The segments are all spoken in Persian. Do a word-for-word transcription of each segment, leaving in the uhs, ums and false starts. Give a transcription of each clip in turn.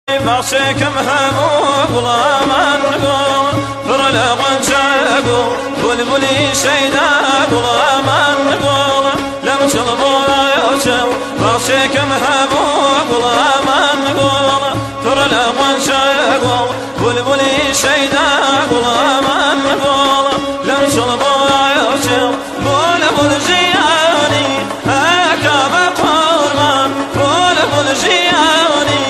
بخشكم همو غلامان قول فرلغن شاقو بلبلي شيدا غلامان قول لم تلبونا يوشو بخشكم همو غلامان قول فرلغن شاقو بلبلي شيدا غلامان قول لم تلبونا يوشو بلبل جياني هكا بقرمان بلبل جياني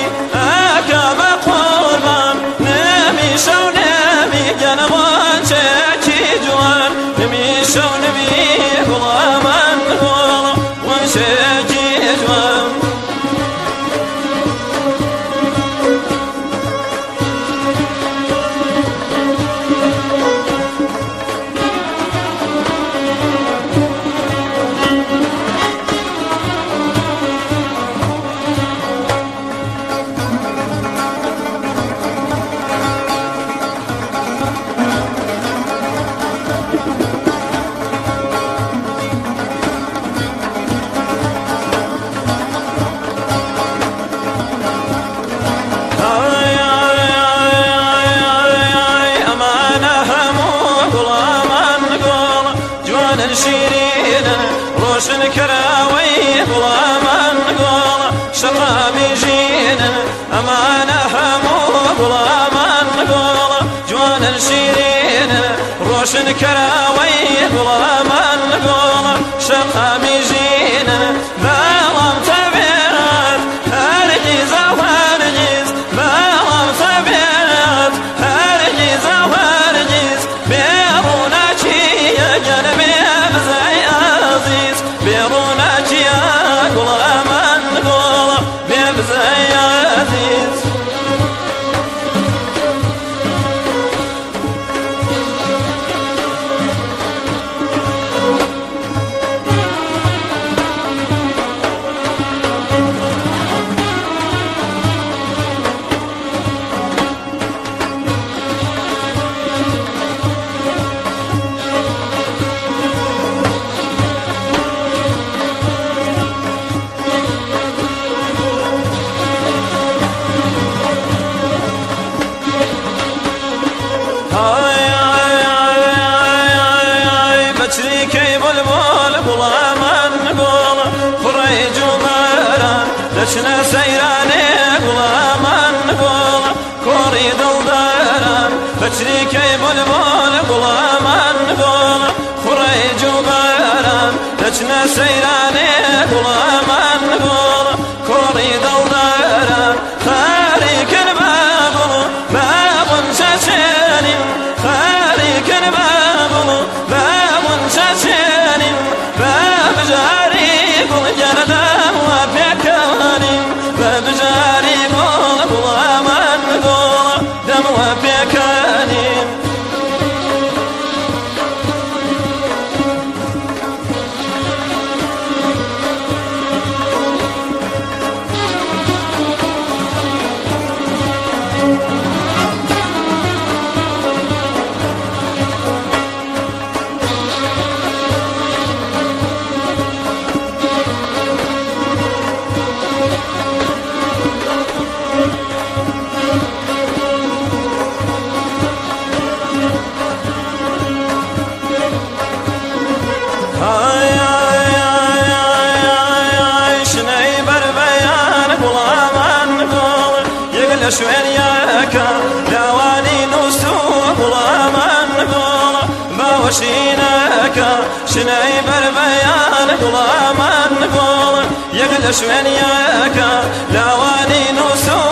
شيرين روشن كراوي غلامان قول شقا بيجين أمانة همو غلامان قول جوان شيرين روشن كراوي غلامان قول شقا بيجين بالام تبيرات هرجيز وهرجيز بالام تبيرات هرجيز وهرجيز بيرونا يا جنبي بيرونك يا غلامان قول بيبزي يا عزيز لشنا سيراني غلامان قول كوري دلداران بشريكي بلبل غلامان قول خريج وباران لشنا سيراني غلامان قول كوري دلداران خاريك البابل باب شاشين خاريك البابل باب شاشين باب جاري قل جردان وفيك بجاري قول غلامان قول دم وبيكانين شوين ياكا لواني نوسو غلامان قول باوشيناكا شناي بربيان غلامان قول يغلى شوين ياكا لواني نوسو